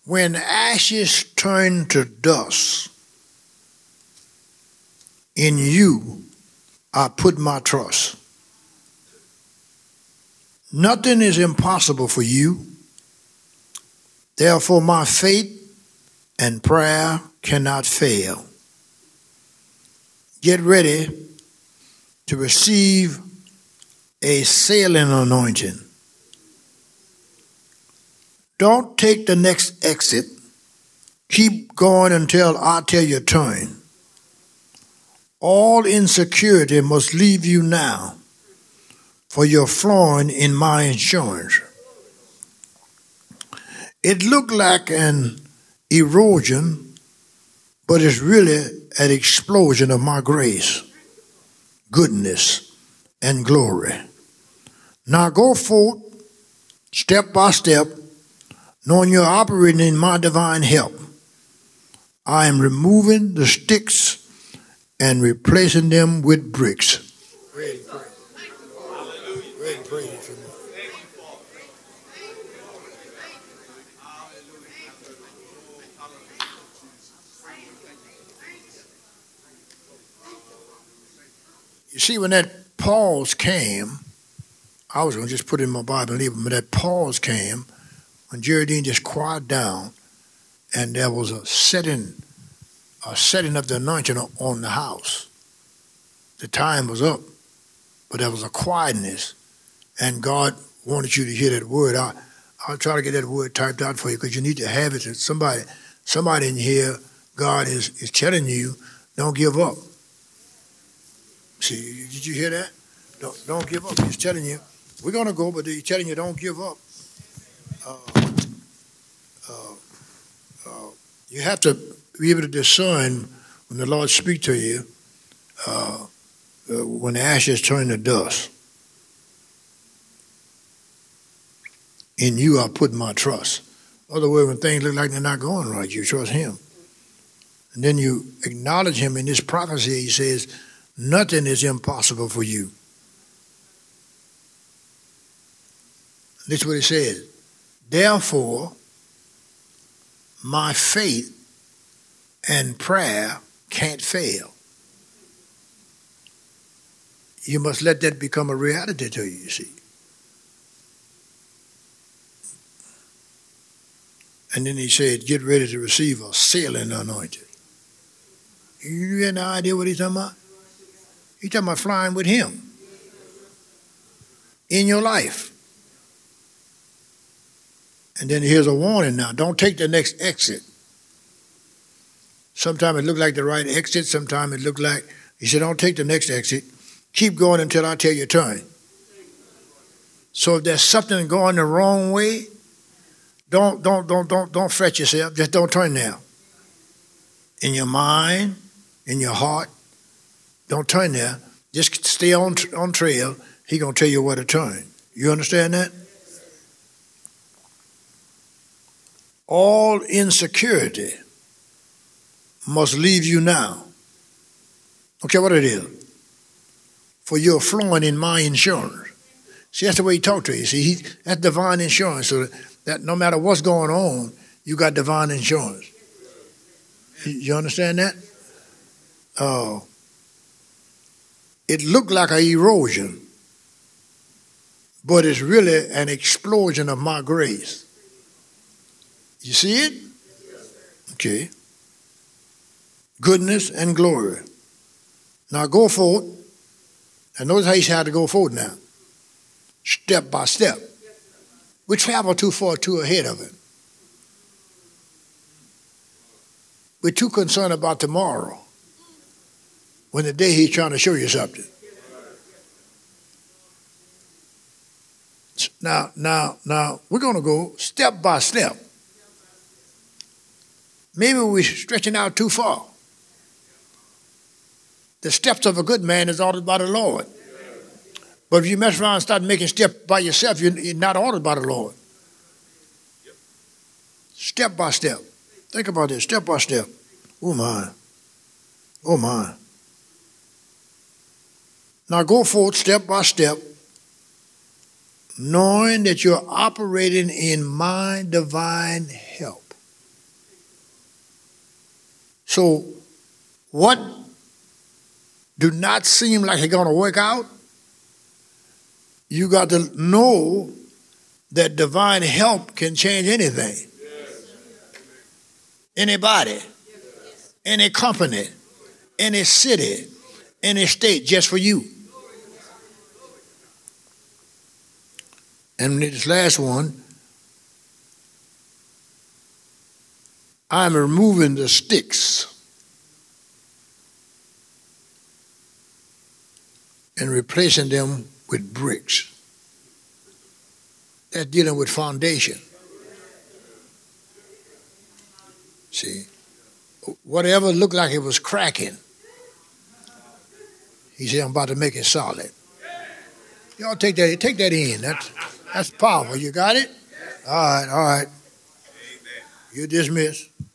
When ashes turn to dust, in you I put my trust. Nothing is impossible for you. Therefore, my faith and prayer cannot fail. Get ready to receive a sailing anointing. Don't take the next exit. Keep going until I tell you turn. All insecurity must leave you now, for you're flowing in my insurance. It looked like an erosion, but it's really an explosion of my grace, goodness, and glory. Now go forth, step by step, knowing you're operating in my divine help. I am removing the sticks and replacing them with bricks. Ready, pray. Ready, pray. You see, when that pause came, I was going to just put it in my Bible and leave it, but that pause came when Geraldine just quieted down and there was a setting of the anointing on the house. The time was up, but there was a quietness, and God wanted you to hear that word. I'll try to get that word typed out for you because you need to have it. Somebody in here, God is telling you, don't give up. See, did you hear that? Don't give up. He's telling you, we're going to go, but he's telling you, don't give up. You have to be able to discern when the Lord speaks to you, when the ashes turn to dust. In you I put my trust. In other words, when things look like they're not going right, you trust him. And then you acknowledge him in this prophecy. He says, nothing is impossible for you. This is what he says. Therefore, my faith and prayer can't fail. You must let that become a reality to you see. And then he said, get ready to receive a sailing anointing. You have no idea what he's talking about? He's talking about flying with him in your life. And then here's a warning now. Don't take the next exit. Sometimes it looked like the right exit. Sometimes it looked like, he said, don't take the next exit. Keep going until I tell you turn. So if there's something going the wrong way, don't fret yourself. Just don't turn there. In your mind, in your heart, don't turn there. Just stay on trail. He's going to tell you where to turn. You understand that? All insecurity must leave you now. Okay, what it is. For you're flowing in my insurance. See, that's the way he talked to you. See, that's divine insurance. So that no matter what's going on, you got divine insurance. You understand that? It looked like an erosion, but it's really an explosion of my grace. You see it? Okay. Goodness and glory. Now go forward. And notice how he had to go forward now. Step by step. We travel too far too ahead of it. We're too concerned about tomorrow when the day he's trying to show you something. Now, we're going to go step by step. Maybe we're stretching out too far. The steps of a good man is ordered by the Lord. But if you mess around and start making steps by yourself, you're not ordered by the Lord. Step by step. Think about this, step by step. Oh my. Oh my. Now go forward step by step, knowing that you're operating in my divine help. So what do not seem like it's going to work out, you got to know that divine help can change anything. Anybody, any company, any city, any state, just for you. And this last one, I'm removing the sticks and replacing them with bricks. That's dealing with foundation. See, whatever looked like it was cracking, he said, I'm about to make it solid. Y'all take that in. That's powerful. You got it? All right. You're dismissed.